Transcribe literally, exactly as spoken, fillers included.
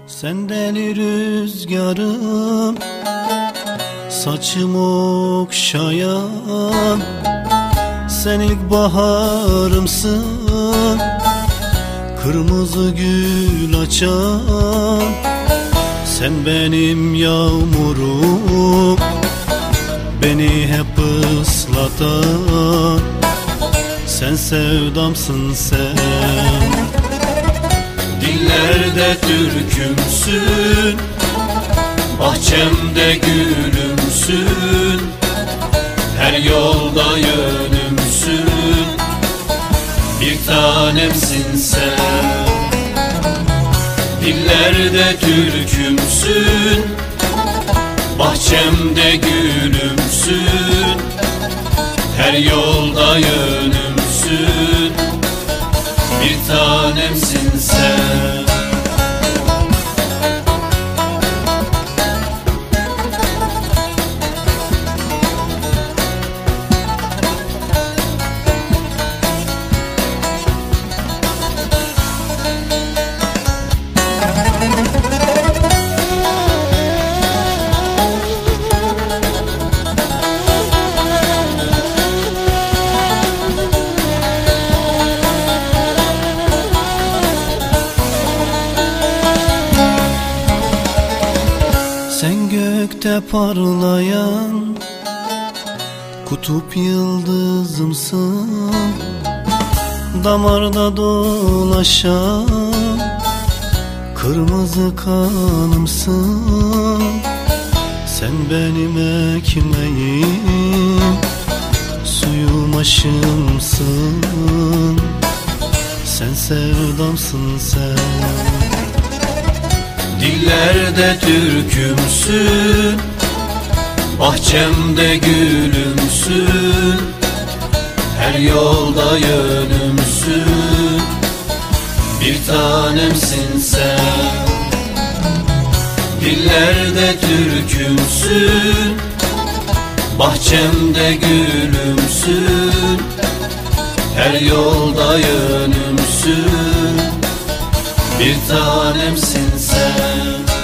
Sen deli rüzgarım, saçım okşayan, sen ilk baharımsın, kırmızı gül açan. Sen benim yağmurum, beni hep ıslatan. Sen sevdamsın sen. Dillerde türkümsün, bahçemde gülümsün, her yolda yönümsün, bir tanemsin sen. Dillerde türkümsün, bahçemde gülümsün, her yolda yönümsün, bir tanemsin sen. Sen gökte parlayan kutup yıldızımsın, damarda dolaşan kırmızı kanımsın. Sen benim ekmeğim, suyum aşımsın. Sen sevdamsın sen. Dillerde türkümsün, bahçemde gülümsün, her yolda yönümsün, bir tanemsin sen. Dillerde türkümsün, bahçemde gülümsün, her yolda yönümsün, bir tanemsin sen.